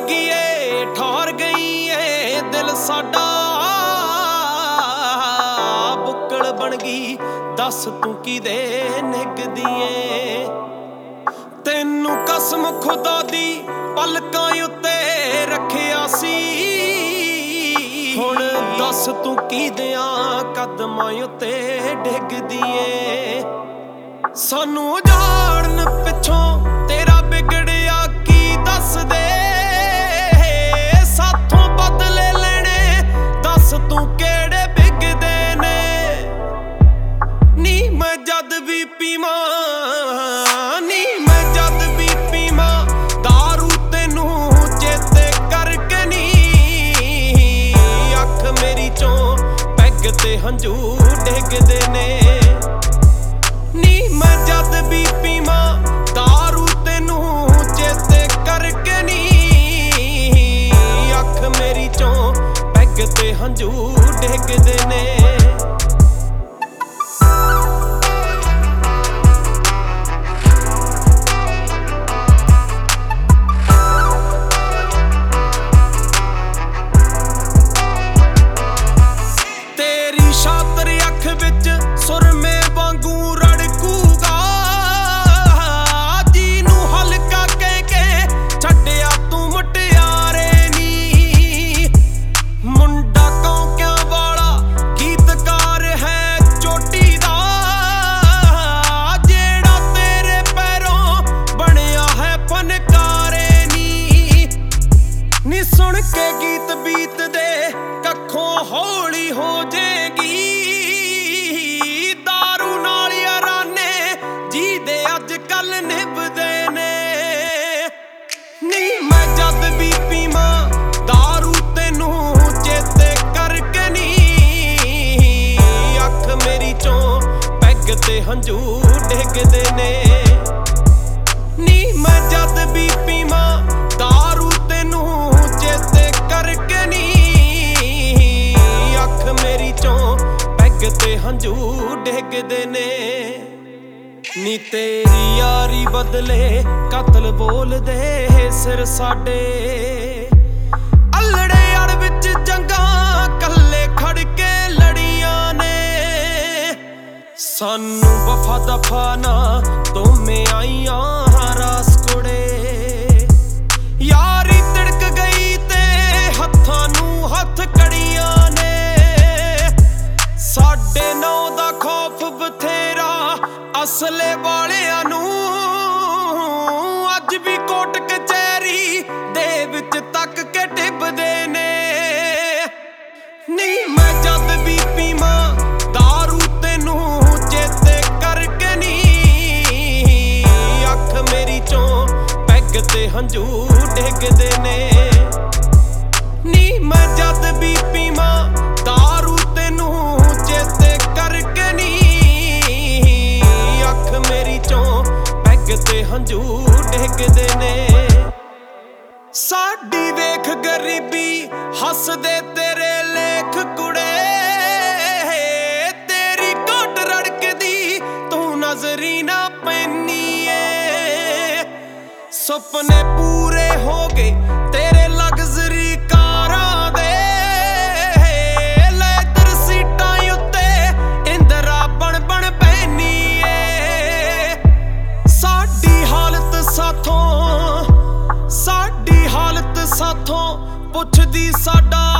गई ए ठहर गई ए दिल साडा बुक्कड़ बन गई। दस तू किदे निकदी ए तैनू कसम खुदा दी पलकां उत्ते रखिया सी। हुण दस तू किदियां कदमां उत्ते डिगदी ए सानू जान पिछों तेरा बिगड़िया की दस दे साथों बदले लेने दस तू केड़े बिगदे ने नी मैं जद भी पीवां नी मैं जद भी पीवां दारू तैनू चेते करके नी अख मेरी चों पैग ते हंझू डिगदे ने नी मैं जद भी पीवां दारू तैनू चेते करके नी अख मेरी चों पैग ते हंझू डिगदे ने। तेरी शातर अख विच सुरमे वांगू रड़कूगा जीनू हल्का कह के छड्डिया तू मुटियारे नी मुंडा कौंकियां वाला गीतकार है चोटी दा जेड़ा तेरे पैरों बनिया है फनकारे नी सुन के गीत बीत दे कखों हौली हो जेगी दारू नाल याराने जी दे अज कल निभदे ने नी मैं जद भी पीवां दारू तैनू चेते करके नी अख मेरी चों पैग ते हंझू डिगदे ने नी मैं जद भी पीवां दारू तैनू चेते करके नी अख मेरी चों पैग ते हंझू डिगदे ने नी तेरी यारी बदले कतल बोल दे सिर साडे अल्लड़े अड़ विच जंगां कल्ले खड़ के लड़ियां ने सानू वफा दफा ना तोमें आईयां रास कुड़े यारी तिड़क गई ते हत्थां नू हत्थ कड़ियां ने साडे नौ दा खौफ बथेरा असले वालियां नू अज भी कोट कचहरी दे विच तक के टिबदे ने नी मैं जद भी पीवां दारू तैनू चेते करके नी अख मेरी चों पैग ते हंझू डिगदे ने नी मैं जद भी पीवां दारू तैनू चेते करके नी अख मेरी चों पैग ते हंझू डिगदे ने साडी वेख गरीबी हसदे तेरे लेख कुड़े तेरी घट रड़कदी तू नजरी ना पैनी ए सुपने पूरे हो गए तेरे लग्जरी कारां दे लैदर सीटां उत्ते इंदरा बन बन पैनी ए साडी हालत साथों पुछदी साडा